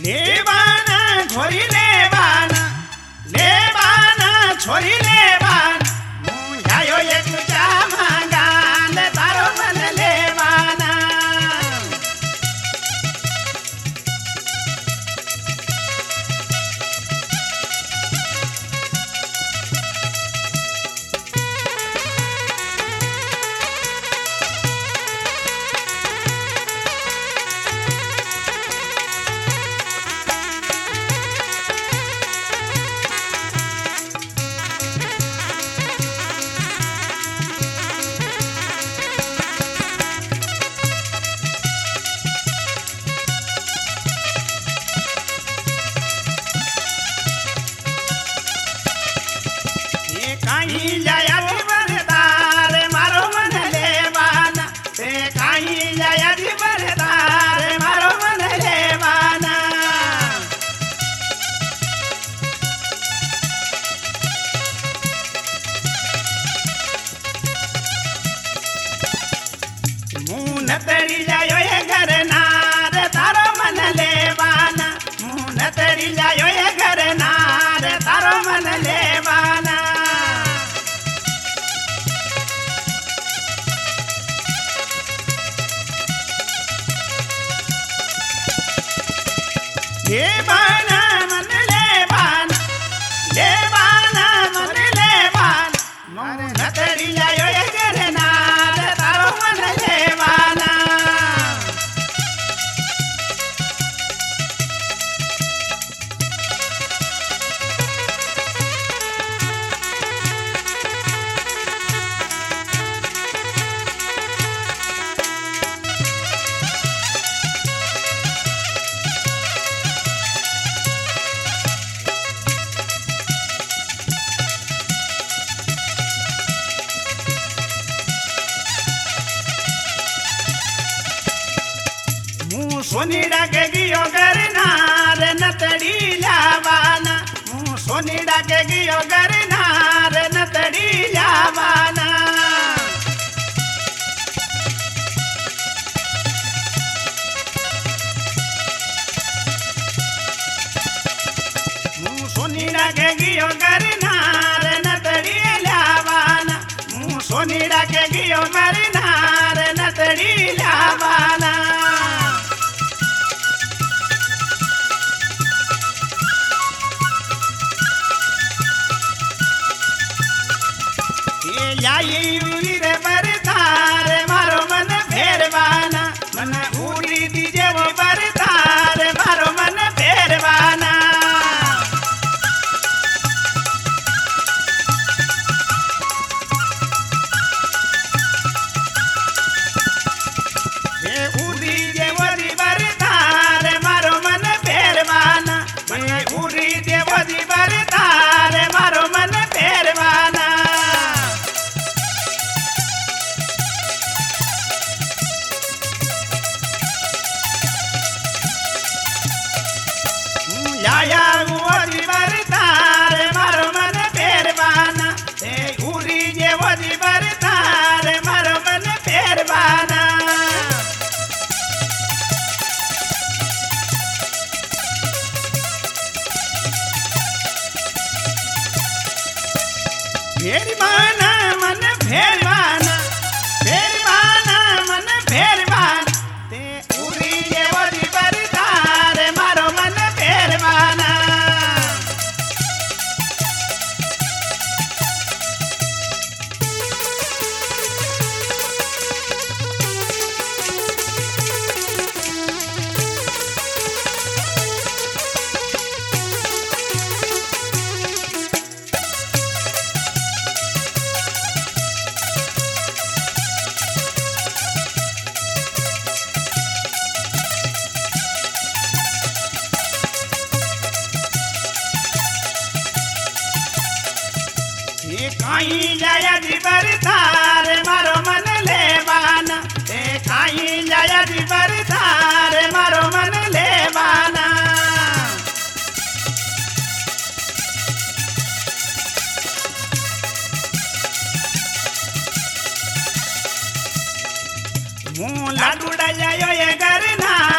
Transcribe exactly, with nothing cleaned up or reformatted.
लेवाना छोरी लेवाना लेवाना छोरी लेवाना मुंजायो एक जामागान तारो मन लेवाना काई जाया दिवरदार मारो मन लेवाना ते काई जाया दिवरदार मारो मन लेवाना मुन तड़ी जायो ये घर नार तारो मन लेवाना मुन तड़ी जायो ये घर नार तारो मन लेवाना लेवाना मन लेवाना लेवाना मन लेवाना मन नतड़ी जायो ये घर नार तारो मन लेवाना सोनी डाके गियो करनार नतड़ी लावाना मुँह सोनी डाके गियो करनार नतड़ी लावाना मुँह सोनी डाके गियो करनार नतड़ी लावाना मुँह सोनी डाके गियो करनार नतड़ी लावाना याई उड़ी रे बरतार मारो मन फेरवाना मन उड़ी दीजे वो बरतार मारो मन फेरवाना ये उड़ी दे वो दी बरतार मारो मन फेरवाना मन उड़ी दे वो दी बरतार मारो मन फेरवाना याया उड़ी बरतार मारो मन फेरवाना ते उड़ी जे वदी बरतार मारो मन फेरवाना फेरवाना मन फेरवाना फेरवाना मन फेरवाना ते उड़ी जे वदी बरतार मारो मन फेरवाना काई जाया दी बरतार मारो मन लेवाना ते काई जाया दी बरतार मारो मन लेवाना मुँह लाडूड़ा जायो ये घर ना